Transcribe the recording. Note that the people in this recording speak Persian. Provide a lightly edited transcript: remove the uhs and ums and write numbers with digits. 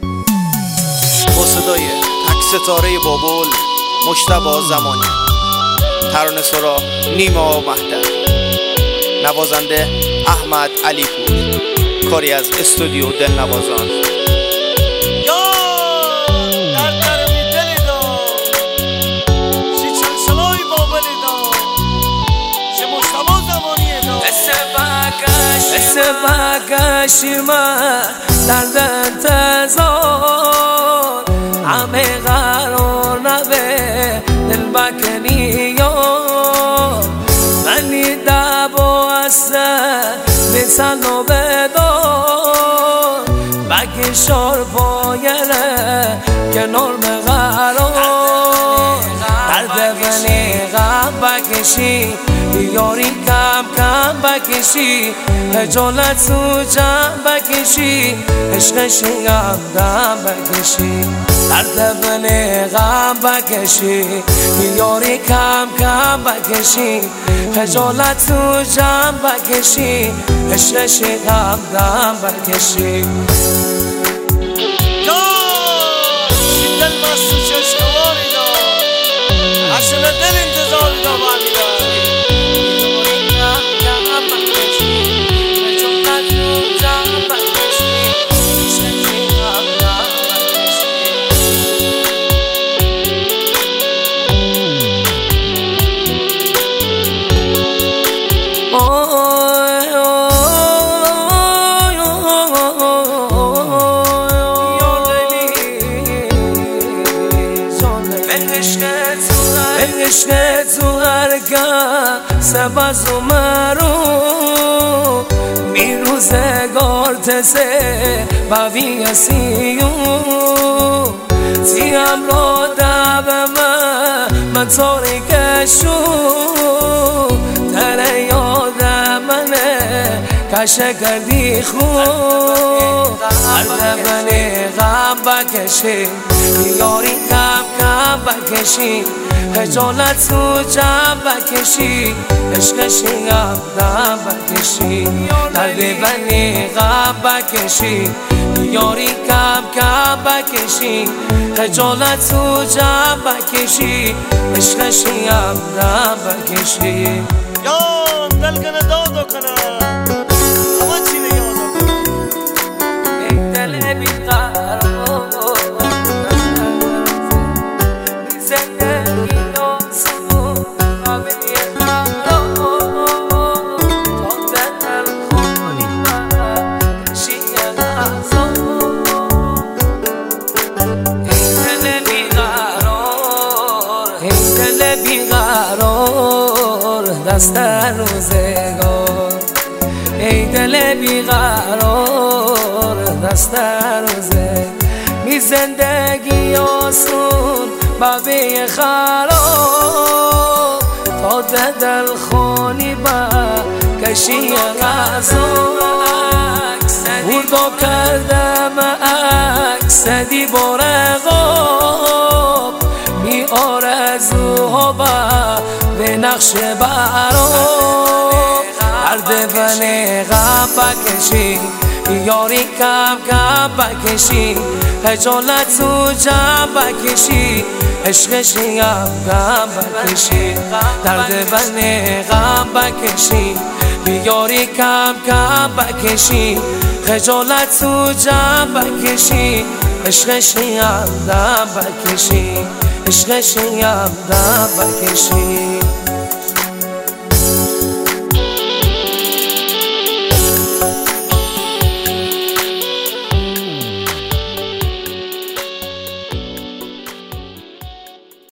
با صدای تک ستاره بابل مجتبی زمانی، ترانه سرا نیما مهدر، نوازنده احمد علی پور، کاری از استودیو دلنوازان. شما در انتظار همه قرار نبه دل بکنی منی دب و اصلا بسن و بدار بکشار پایره کنار مقرار درد بنی غم بکشی یاری کم کم بکشی خجالت سو جمع بکشی عشق شنگم دم بکشی درد بنی غم بکشی یاری کم کم بکشی خجالت سو جمع بکشی عشق شنگم دم بکشی دل بستو چشمواری دا عشق دل انتظاری دا بامیدا عشق تو هرگاه سبز و مرو میروزگار تسه بوی سیو تیم را دب من تاریکشو تره یاد منه کشه کردی خوب هر دبنی غم بکشی یاری کم کم بکشی خجالت تو جمع بکشی عشق شنگم دم بکشی درد بنی غم بکشی یاری کم کم بکشی خجالت تو جمع بکشی عشق شنگم دم بکشی یان دل کنه دادو کنه اما چی نگه ای دل بیقرار دست روزگار ای دل بیقرار دست روزگار می زندگی آسون بابی خراب تا دل خونی با کشی غذاک بردو کردم عکس دی بارغاب می آرزوها با به نقش برام درد بنی غم بکشی یاری کم کم بکشی خجالت تو جمع بکشی عشق شنگم دم بکشی درد بنی غم بکشی یاری کم کم بکشی خجالت تو جمع بکشی عشق شنگم دم بکشی عشق شنگم دم بکشی